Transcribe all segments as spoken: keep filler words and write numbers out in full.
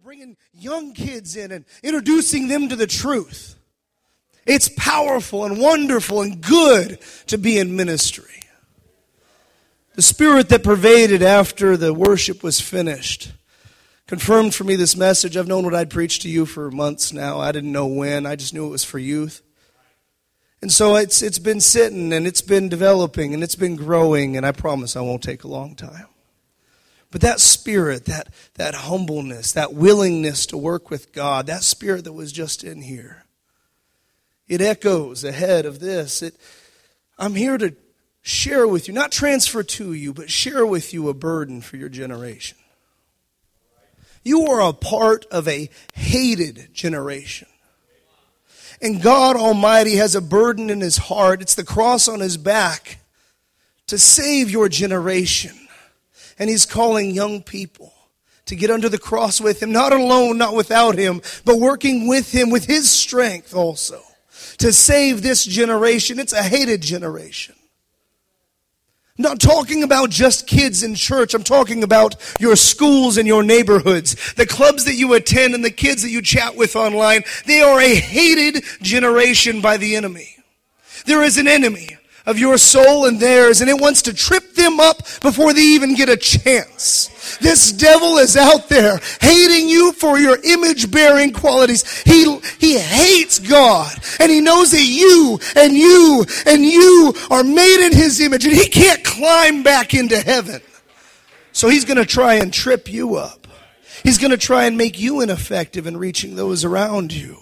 bringing young kids in and introducing them to the truth. It's powerful and wonderful and good to be in ministry. The spirit that pervaded after the worship was finished confirmed for me this message. I've known what I'd preach to you for months now. I didn't know when. I just knew it was for youth. And so it's it's been sitting and it's been developing and it's been growing, and I promise I won't take a long time. But that spirit, that, that humbleness, that willingness to work with God, that spirit that was just in here, it echoes ahead of this. It, I'm here to share with you, not transfer to you, but share with you a burden for your generation. You are a part of a hated generation. And God Almighty has a burden in His heart. It's the cross on His back to save your generation. And He's calling young people to get under the cross with Him, not alone, not without Him, but working with Him, with His strength also, to save this generation. It's a hated generation. I'm not talking about just kids in church. I'm talking about your schools and your neighborhoods, the clubs that you attend and the kids that you chat with online. They are a hated generation by the enemy. There is an enemy of your soul and theirs, and it wants to trip them up before they even get a chance. This devil is out there hating you for your image-bearing qualities. He, he hates God, and he knows that you and you and you are made in His image, and he can't climb back into heaven. So he's going to try and trip you up. He's going to try and make you ineffective in reaching those around you.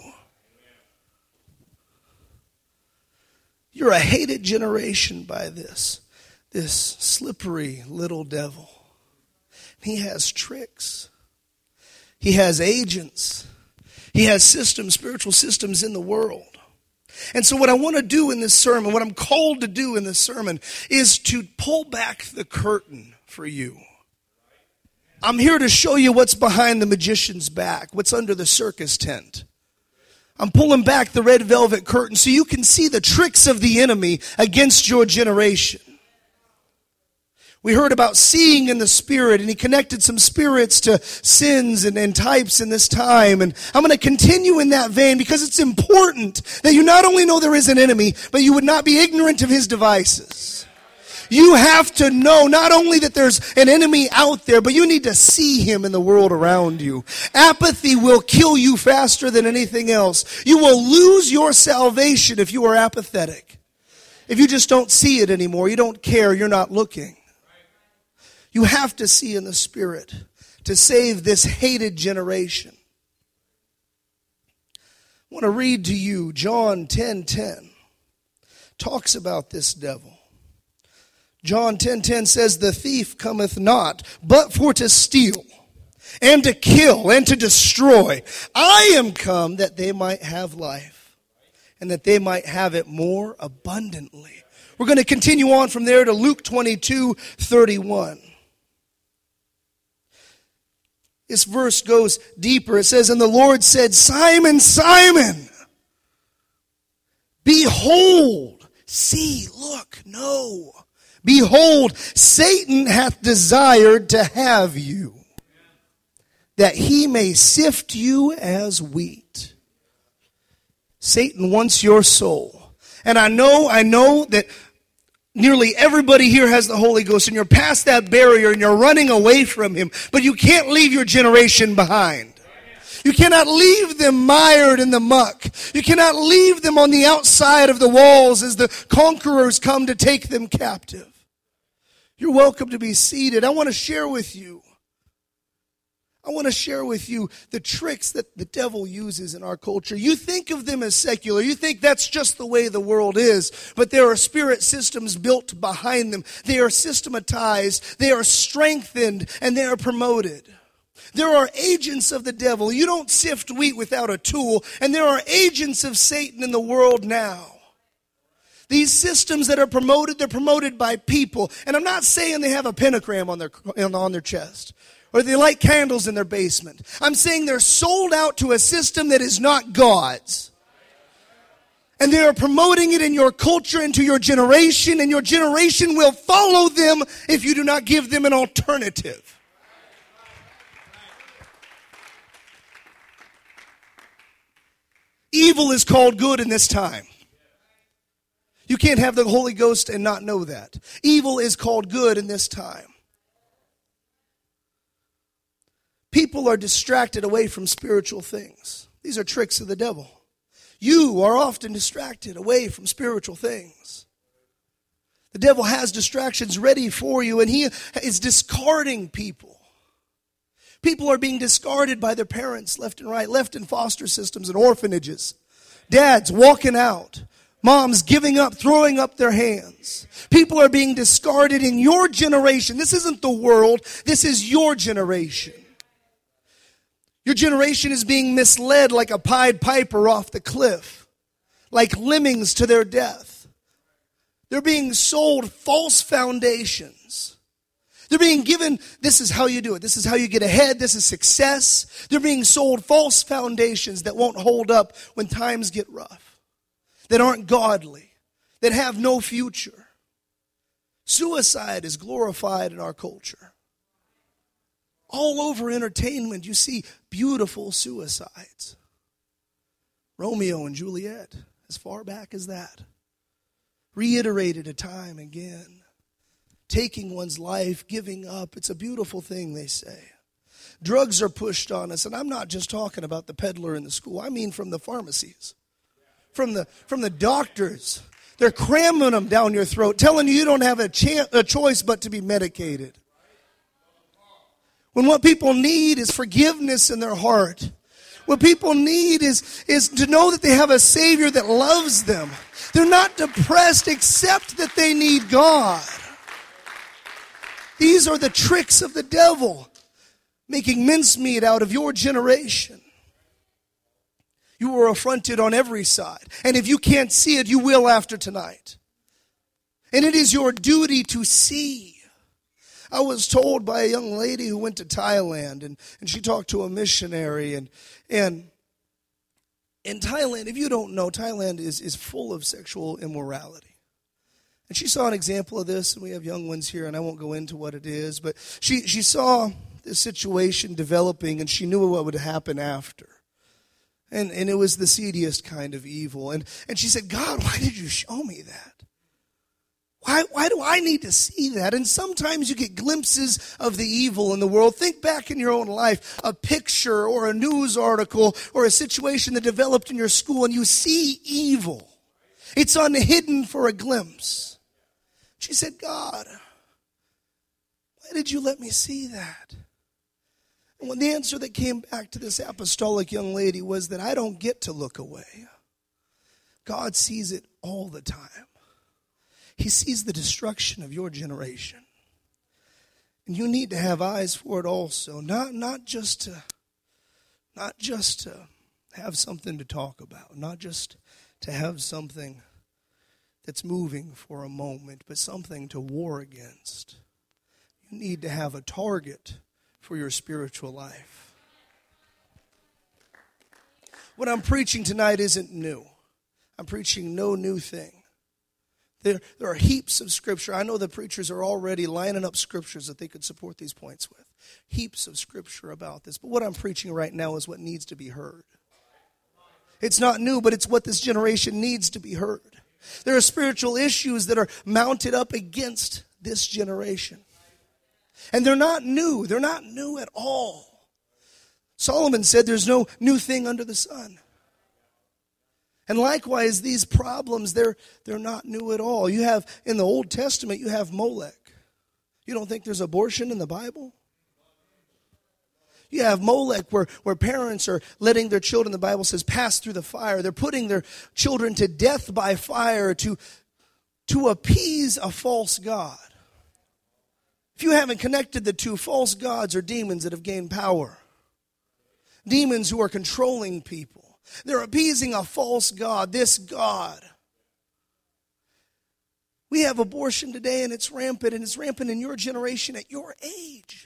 You're a hated generation by this, this slippery little devil. He has tricks. He has agents. He has systems, spiritual systems in the world. And so what I want to do in this sermon, what I'm called to do in this sermon, is to pull back the curtain for you. I'm here to show you what's behind the magician's back, what's under the circus tent. I'm pulling back the red velvet curtain so you can see the tricks of the enemy against your generation. We heard about seeing in the Spirit, and he connected some spirits to sins and, and types in this time. And I'm going to continue in that vein because it's important that you not only know there is an enemy, but you would not be ignorant of his devices. You have to know not only that there's an enemy out there, but you need to see him in the world around you. Apathy will kill you faster than anything else. You will lose your salvation if you are apathetic. If you just don't see it anymore, you don't care, you're not looking. You have to see in the Spirit to save this hated generation. I want to read to you John ten ten. Talks about this devil. John ten ten says, "The thief cometh not, but for to steal, and to kill, and to destroy. I am come that they might have life, and that they might have it more abundantly." We're going to continue on from there to Luke twenty-two thirty-one. This verse goes deeper. It says, "And the Lord said, Simon, Simon, behold, see, look, no. Behold, Satan hath desired to have you, that he may sift you as wheat." Satan wants your soul. And I know, I know that nearly everybody here has the Holy Ghost, and you're past that barrier and you're running away from him, but you can't leave your generation behind. You cannot leave them mired in the muck. You cannot leave them on the outside of the walls as the conquerors come to take them captive. You're welcome to be seated. I want to share with you. I want to share with you the tricks that the devil uses in our culture. You think of them as secular. You think that's just the way the world is. But there are spirit systems built behind them. They are systematized. They are strengthened. And they are promoted. There are agents of the devil. You don't sift wheat without a tool. And there are agents of Satan in the world now. These systems that are promoted, they're promoted by people. And I'm not saying they have a pentagram on their on their chest, or they light candles in their basement. I'm saying they're sold out to a system that is not God's. And they are promoting it in your culture, into your generation, and your generation will follow them if you do not give them an alternative. Evil is called good in this time. You can't have the Holy Ghost and not know that. Evil is called good in this time. People are distracted away from spiritual things. These are tricks of the devil. You are often distracted away from spiritual things. The devil has distractions ready for you, and he is discarding people. People are being discarded by their parents left and right, left in foster systems and orphanages. Dads walking out. Moms giving up, throwing up their hands. People are being discarded in your generation. This isn't the world. This is your generation. Your generation is being misled like a Pied Piper off the cliff, like lemmings to their death. They're being sold false foundations. They're being given, this is how you do it. This is how you get ahead. This is success. They're being sold false foundations that won't hold up when times get rough, that aren't godly, that have no future. Suicide is glorified in our culture. All over entertainment, you see beautiful suicides. Romeo and Juliet, as far back as that. Reiterated a time again. Taking one's life, giving up. It's a beautiful thing, they say. Drugs are pushed on us, and I'm not just talking about the peddler in the school. I mean from the pharmacies, from the, from the doctors. They're cramming them down your throat, telling you you don't have a, chance, a choice but to be medicated. When what people need is forgiveness in their heart. What people need is, is to know that they have a Savior that loves them. They're not depressed except that they need God. These are the tricks of the devil, making mincemeat out of your generation. You were affronted on every side. And if you can't see it, you will after tonight. And it is your duty to see. I was told by a young lady who went to Thailand, and, and she talked to a missionary. And, and in Thailand, if you don't know, Thailand is, is full of sexual immorality. And she saw an example of this, and we have young ones here, and I won't go into what it is. But she, she saw this situation developing, and she knew what would happen after. And, and it was the seediest kind of evil. And, and she said, God, why did you show me that? Why, why do I need to see that? And sometimes you get glimpses of the evil in the world. Think back in your own life, a picture or a news article or a situation that developed in your school, and you see evil. It's unhidden for a glimpse. She said, God, why did you let me see that? And when the answer that came back to this apostolic young lady was that I don't get to look away. God sees it all the time. He sees the destruction of your generation. And you need to have eyes for it also. Not, not just to, not just to have something to talk about. Not just to have something that's moving for a moment, but something to war against. You need to have a target for your spiritual life. What I'm preaching tonight isn't new. I'm preaching no new thing. There, there are heaps of scripture. I know the preachers are already lining up scriptures that they could support these points with. Heaps of scripture about this. But what I'm preaching right now is what needs to be heard. It's not new, but it's what this generation needs to be heard. There are spiritual issues that are mounted up against this generation. And they're not new. They're not new at all. Solomon said there's no new thing under the sun. And likewise, these problems, they're, they're not new at all. You have, in the Old Testament, you have Molech. You don't think there's abortion in the Bible? You have Molech where, where parents are letting their children, the Bible says, pass through the fire. They're putting their children to death by fire to, to appease a false god. If you haven't connected the two, false gods are demons that have gained power. Demons who are controlling people. They're appeasing a false god, this God. We have abortion today, and it's rampant, and it's rampant in your generation at your age.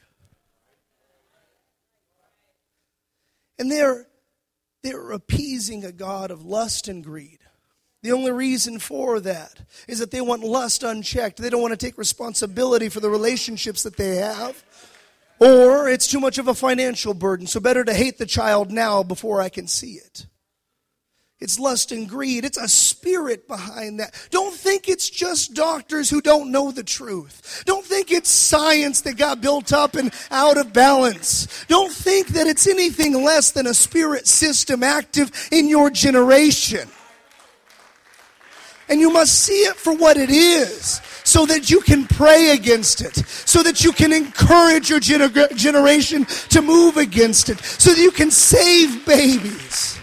And they're, they're appeasing a God of lust and greed. The only reason for that is that they want lust unchecked. They don't want to take responsibility for the relationships that they have. Or it's too much of a financial burden, so better to hate the child now before I can see it. It's lust and greed. It's a spirit behind that. Don't think it's just doctors who don't know the truth. Don't think it's science that got built up and out of balance. Don't think that it's anything less than a spirit system active in your generation. And you must see it for what it is, so that you can pray against it, so that you can encourage your gener- generation to move against it, so that you can save babies.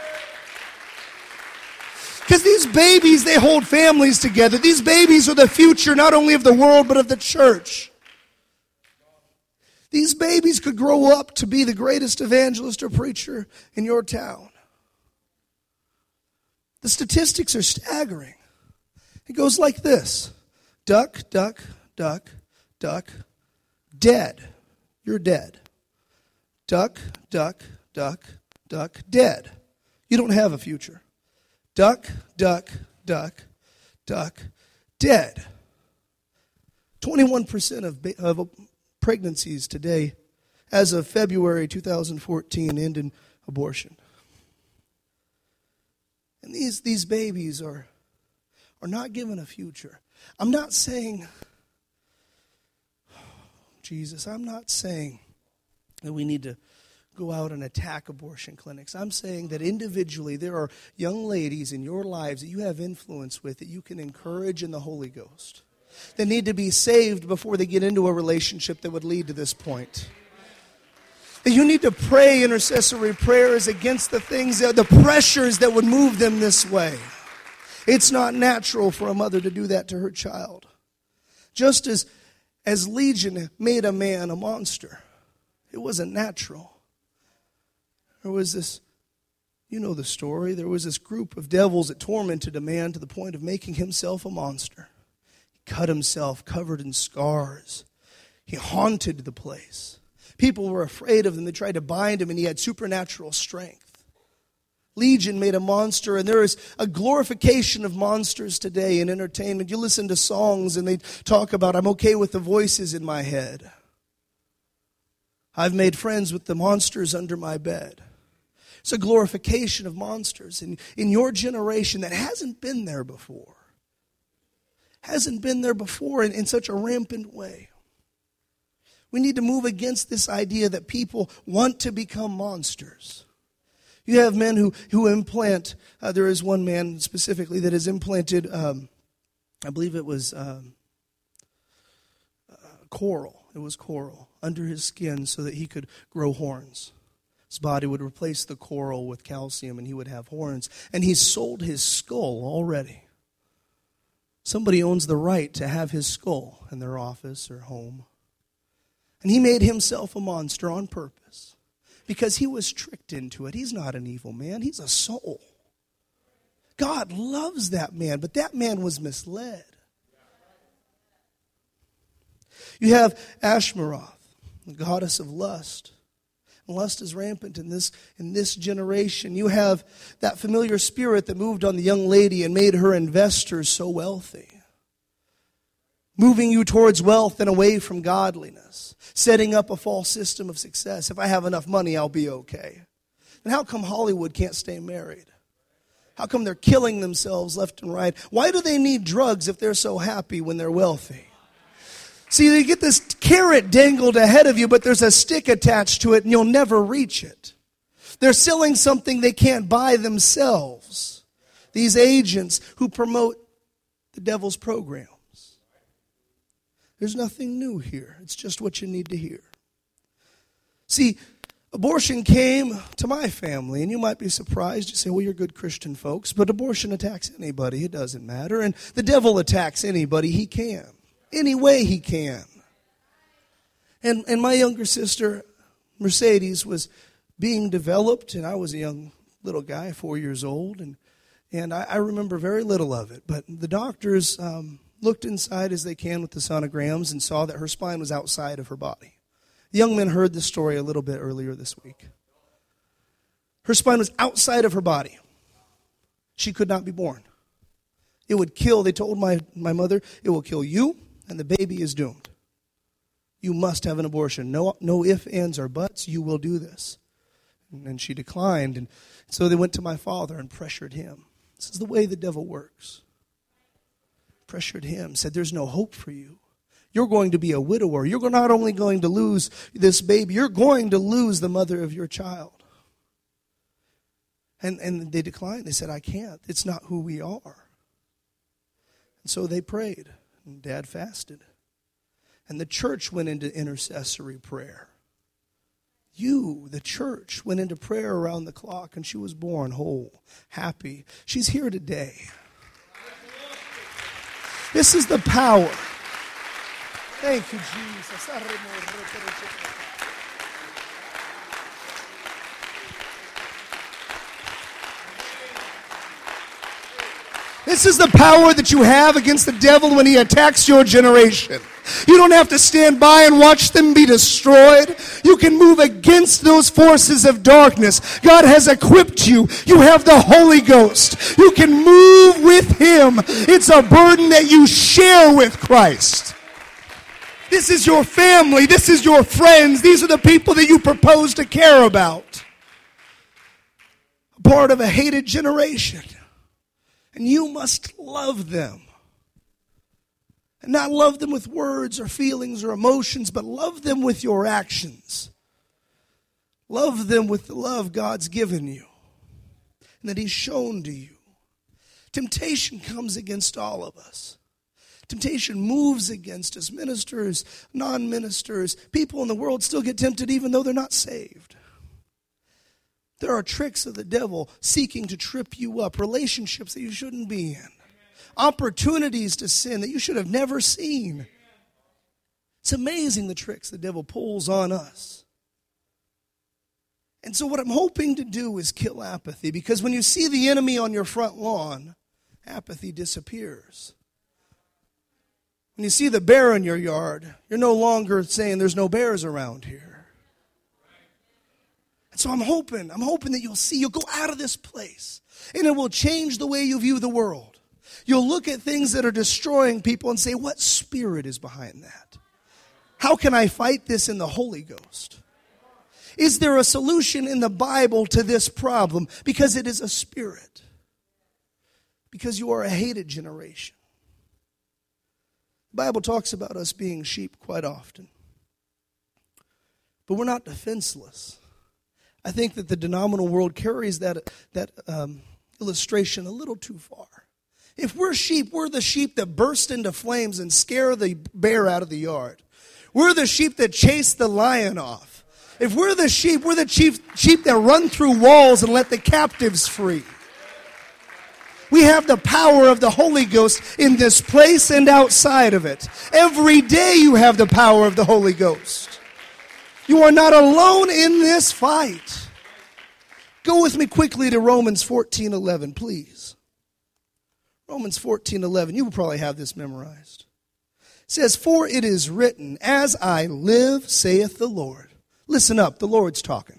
Because these babies, they hold families together. These babies are the future not only of the world, but of the church. These babies could grow up to be the greatest evangelist or preacher in your town. The statistics are staggering. It goes like this. Duck, duck, duck, duck, dead. You're dead. Duck, duck, duck, duck, dead. You don't have a future. Duck, duck, duck, duck, dead. twenty-one percent of, of pregnancies today, as of February two thousand fourteen, end in abortion. And these, these babies are, are not given a future. I'm not saying, Jesus, I'm not saying that we need to go out and attack abortion clinics. I'm saying that individually there are young ladies in your lives that you have influence with that you can encourage in the Holy Ghost, that need to be saved before they get into a relationship that would lead to this point. That you need to pray intercessory prayers against the things, that, the pressures that would move them this way. It's not natural for a mother to do that to her child. Just as, as Legion made a man a monster, it wasn't natural. There was this, you know the story, there was this group of devils that tormented a man to the point of making himself a monster. He cut himself, covered in scars. He haunted the place. People were afraid of him. They tried to bind him, and he had supernatural strength. Legion made a monster, and there is a glorification of monsters today in entertainment. You listen to songs, and they talk about, I'm okay with the voices in my head. I've made friends with the monsters under my bed. It's a glorification of monsters in, in your generation that hasn't been there before. Hasn't been there before in, in such a rampant way. We need to move against this idea that people want to become monsters. You have men who, who implant, uh, there is one man specifically that has implanted, um, I believe it was um, uh, coral, it was coral, under his skin so that he could grow horns. His body would replace the coral with calcium and he would have horns. And he sold his skull already. Somebody owns the right to have his skull in their office or home. And he made himself a monster on purpose because he was tricked into it. He's not an evil man. He's a soul. God loves that man, but that man was misled. You have Ashtaroth, the goddess of lust. Lust is rampant in this, in this generation. You have that familiar spirit that moved on the young lady and made her investors so wealthy. Moving you towards wealth and away from godliness. Setting up a false system of success. If I have enough money, I'll be okay. And how come Hollywood can't stay married? How come they're killing themselves left and right? Why do they need drugs if they're so happy when they're wealthy? See, you get this carrot dangled ahead of you, but there's a stick attached to it, and you'll never reach it. They're selling something they can't buy themselves. These agents who promote the devil's programs. There's nothing new here. It's just what you need to hear. See, abortion came to my family, and you might be surprised. You say, well, you're good Christian folks, but abortion attacks anybody. It doesn't matter. And the devil attacks anybody he can. Any way he can. And and my younger sister, Mercedes, was being developed, and I was a young little guy, four years old, and and I, I remember very little of it. But the doctors um, looked inside as they can with the sonograms and saw that her spine was outside of her body. The young men heard this story a little bit earlier this week. Her spine was outside of her body. She could not be born. It would kill, they told my, my mother, it will kill you, and the baby is doomed. You must have an abortion. No, no ifs, ands, or buts. You will do this. And she declined. And so they went to my father and pressured him. This is the way the devil works. Pressured him, said, there's no hope for you. You're going to be a widower. You're not only going to lose this baby, you're going to lose the mother of your child. And, and they declined. They said, I can't. It's not who we are. And so they prayed. And Dad fasted. And the church went into intercessory prayer. You, the church, went into prayer around the clock, and she was born whole, happy. She's here today. This is the power. Thank you, Jesus. This is the power that you have against the devil when he attacks your generation. You don't have to stand by and watch them be destroyed. You can move against those forces of darkness. God has equipped you. You have the Holy Ghost. You can move with him. It's a burden that you share with Christ. This is your family. This is your friends. These are the people that you propose to care about. Part of a hated generation. And you must love them. And not love them with words or feelings or emotions, but love them with your actions. Love them with the love God's given you and that he's shown to you. Temptation comes against all of us. Temptation moves against us. Ministers, non-ministers, people in the world still get tempted even though they're not saved. There are tricks of the devil seeking to trip you up, relationships that you shouldn't be in. Opportunities to sin that you should have never seen. It's amazing the tricks the devil pulls on us. And so what I'm hoping to do is kill apathy, because when you see the enemy on your front lawn, apathy disappears. When you see the bear in your yard, you're no longer saying there's no bears around here. And so I'm hoping, I'm hoping that you'll see, you'll go out of this place, and it will change the way you view the world. You'll look at things that are destroying people and say, what spirit is behind that? How can I fight this in the Holy Ghost? Is there a solution in the Bible to this problem? Because it is a spirit. Because you are a hated generation. The Bible talks about us being sheep quite often. But we're not defenseless. I think that the denominational world carries that, that um, illustration a little too far. If we're sheep, we're the sheep that burst into flames and scare the bear out of the yard. We're the sheep that chase the lion off. If we're the sheep, we're the sheep, sheep that run through walls and let the captives free. We have the power of the Holy Ghost in this place and outside of it. Every day you have the power of the Holy Ghost. You are not alone in this fight. Go with me quickly to Romans fourteen eleven, please. Romans fourteen eleven. You will probably have this memorized. It says, for it is written, as I live, saith the Lord. Listen up, the Lord's talking.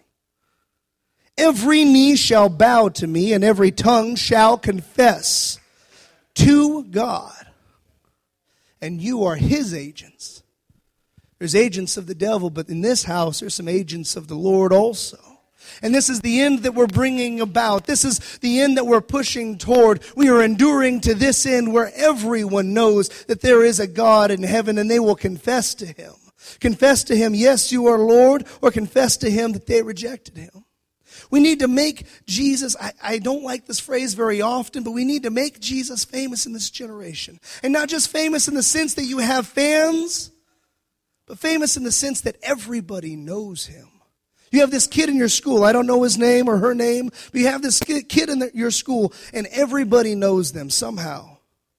Every knee shall bow to me, and every tongue shall confess to God. And you are his agents. There's agents of the devil, but in this house, there's some agents of the Lord also. And this is the end that we're bringing about. This is the end that we're pushing toward. We are enduring to this end where everyone knows that there is a God in heaven, and they will confess to him. Confess to him, yes, you are Lord, or confess to him that they rejected him. We need to make Jesus, I, I don't like this phrase very often, but we need to make Jesus famous in this generation. And not just famous in the sense that you have fans, but famous in the sense that everybody knows him. You have this kid in your school. I don't know his name or her name, but you have this kid in the, your school, and everybody knows them somehow.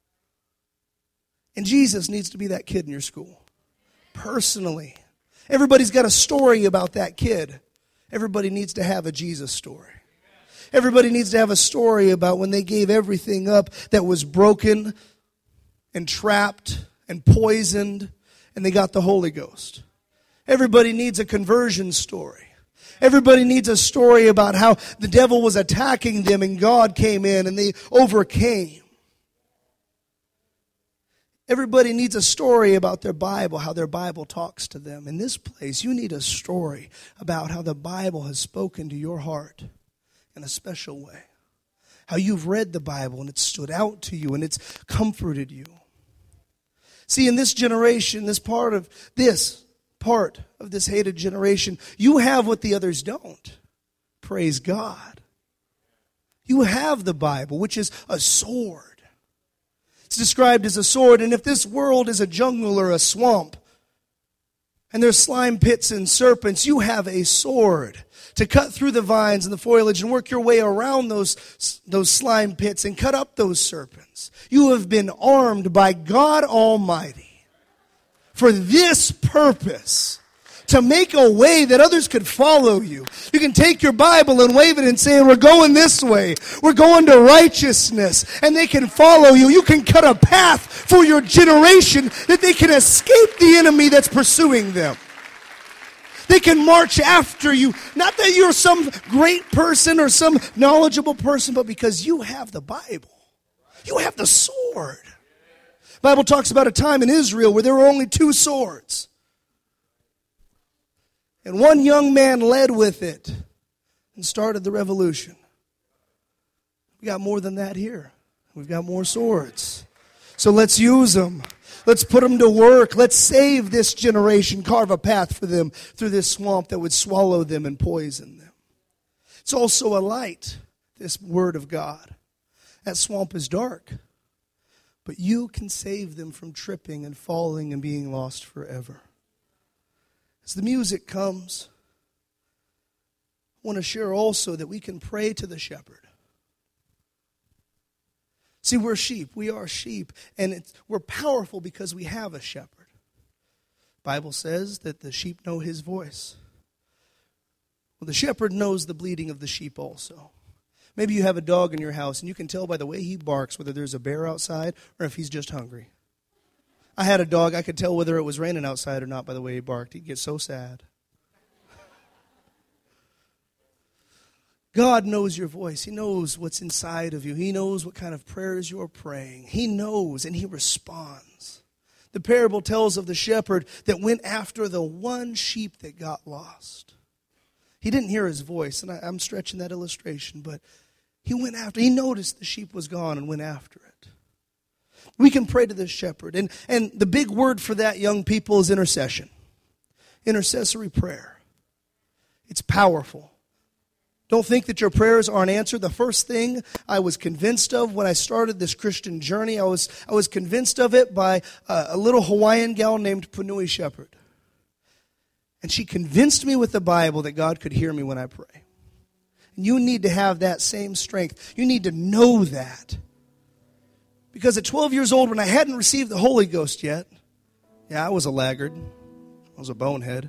And Jesus needs to be that kid in your school. Personally. Everybody's got a story about that kid. Everybody needs to have a Jesus story. Everybody needs to have a story about when they gave everything up that was broken and trapped and poisoned, and they got the Holy Ghost. Everybody needs a conversion story. Everybody needs a story about how the devil was attacking them and God came in and they overcame. Everybody needs a story about their Bible, how their Bible talks to them. In this place, you need a story about how the Bible has spoken to your heart in a special way. How you've read the Bible and it stood out to you and it's comforted you. See, in this generation, this part of this part of this hated generation, you have what the others don't. Praise God. You have the Bible, which is a sword. It's described as a sword, and if this world is a jungle or a swamp, and there's slime pits and serpents, you have a sword to cut through the vines and the foliage and work your way around those, those slime pits and cut up those serpents. You have been armed by God Almighty for this purpose, to make a way that others could follow you. You can take your Bible and wave it and say, we're going this way. We're going to righteousness. And they can follow you. You can cut a path for your generation that they can escape the enemy that's pursuing them. They can march after you. Not that you're some great person or some knowledgeable person, but because you have the Bible. You have the sword. The Bible talks about a time in Israel where there were only two swords. And one young man led with it and started the revolution. We got more than that here. We've got more swords. So let's use them. Let's put them to work. Let's save this generation, carve a path for them through this swamp that would swallow them and poison them. It's also a light, this word of God. That swamp is dark, but you can save them from tripping and falling and being lost forever. As the music comes, I want to share also that we can pray to the shepherd. See, we're sheep. We are sheep. And it's, we're powerful because we have a shepherd. The Bible says that the sheep know his voice. Well, the shepherd knows the bleating of the sheep also. Maybe you have a dog in your house and you can tell by the way he barks whether there's a bear outside or if he's just hungry. I had a dog, I could tell whether it was raining outside or not by the way he barked. He'd get so sad. God knows your voice. He knows what's inside of you. He knows what kind of prayers you're praying. He knows and he responds. The parable tells of the shepherd that went after the one sheep that got lost. He didn't hear his voice, and I, I'm stretching that illustration, but he went after, he noticed the sheep was gone and went after it. We can pray to the shepherd. And, and the big word for that, young people, is intercession. Intercessory prayer. It's powerful. Don't think that your prayers aren't answered. The first thing I was convinced of when I started this Christian journey, I was, I was convinced of it by a, a little Hawaiian gal named Punui Shepherd. And she convinced me with the Bible that God could hear me when I pray. And you need to have that same strength. You need to know that. Because at twelve years old, when I hadn't received the Holy Ghost yet, yeah, I was a laggard. I was a bonehead.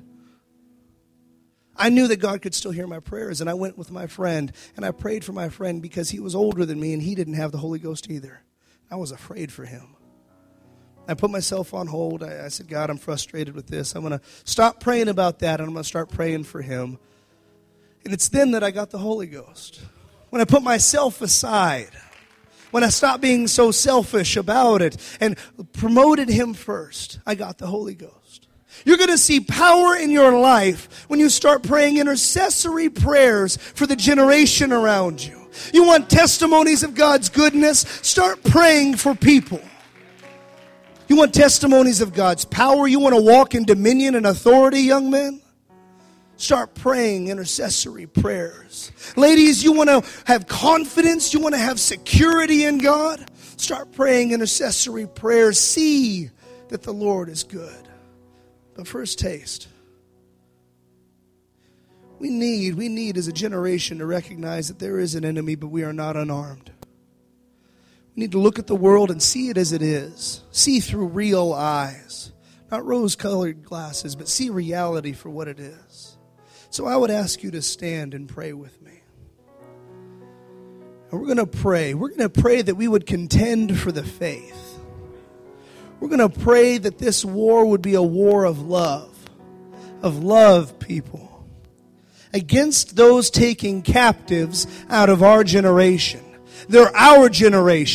I knew that God could still hear my prayers, and I went with my friend, and I prayed for my friend because he was older than me, and he didn't have the Holy Ghost either. I was afraid for him. I put myself on hold. I, I said, God, I'm frustrated with this. I'm going to stop praying about that, and I'm going to start praying for him. And it's then that I got the Holy Ghost. When I put myself aside, when I stopped being so selfish about it and promoted him first, I got the Holy Ghost. You're going to see power in your life when you start praying intercessory prayers for the generation around you. You want testimonies of God's goodness? Start praying for people. You want testimonies of God's power? You want to walk in dominion and authority, young men? Start praying intercessory prayers. Ladies, you want to have confidence? You want to have security in God? Start praying intercessory prayers. See that the Lord is good. But first, taste. We need, we need as a generation to recognize that there is an enemy, but we are not unarmed. We need to look at the world and see it as it is. See through real eyes. Not rose-colored glasses, but see reality for what it is. So I would ask you to stand and pray with me. And we're going to pray. We're going to pray that we would contend for the faith. We're going to pray that this war would be a war of love. Of love, people. Against those taking captives out of our generation. They're our generation.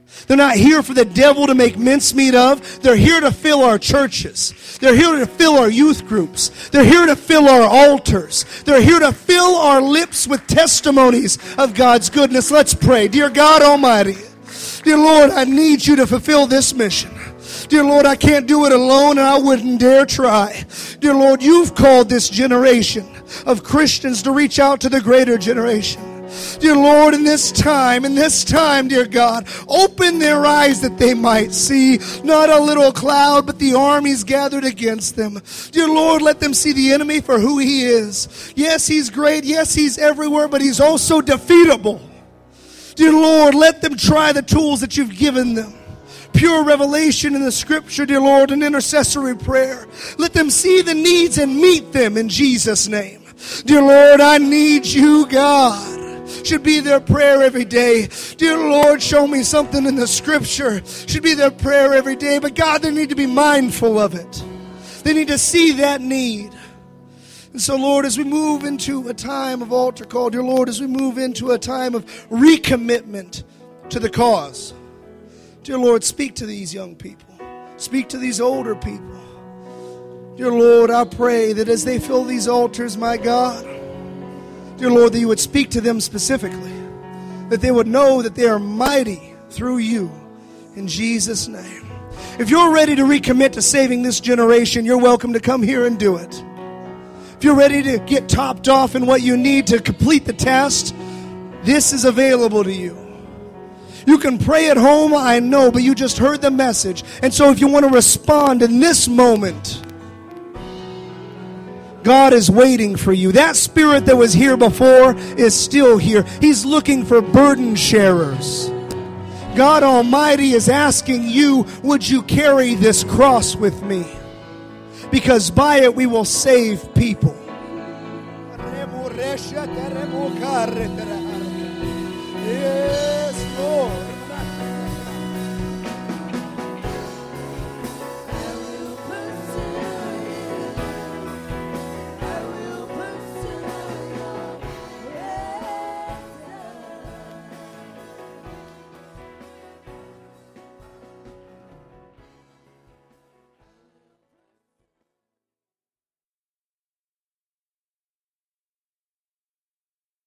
They're not here for the devil to make mincemeat of. They're here to fill our churches. They're here to fill our youth groups. They're here to fill our altars. They're here to fill our lips with testimonies of God's goodness. Let's pray. Dear God Almighty, dear Lord, I need you to fulfill this mission. Dear Lord, I can't do it alone, and I wouldn't dare try. Dear Lord, you've called this generation of Christians to reach out to the greater generation. Dear Lord, in this time, in this time, dear God, open their eyes that they might see not a little cloud, but the armies gathered against them. Dear Lord, let them see the enemy for who he is. Yes, he's great. Yes, he's everywhere, but he's also defeatable. Dear Lord, let them try the tools that you've given them. Pure revelation in the scripture, dear Lord, and intercessory prayer. Let them see the needs and meet them in Jesus' name. Dear Lord, I need you, God. Should be their prayer every day. Dear Lord, show me something in the scripture. Should be their prayer every day. But God, they need to be mindful of it. They need to see that need. And so, Lord, as we move into a time of altar call, dear Lord, as we move into a time of recommitment to the cause, dear Lord, speak to these young people. Speak to these older people. Dear Lord, I pray that as they fill these altars, my God, dear Lord, that you would speak to them specifically, that they would know that they are mighty through you in Jesus' name. If you're ready to recommit to saving this generation, you're welcome to come here and do it. If you're ready to get topped off in what you need to complete the test, this is available to you. You can pray at home, I know, but you just heard the message. And so if you want to respond in this moment, God is waiting for you. That spirit that was here before is still here. He's looking for burden sharers. God Almighty is asking you, would you carry this cross with me? Because by it we will save people.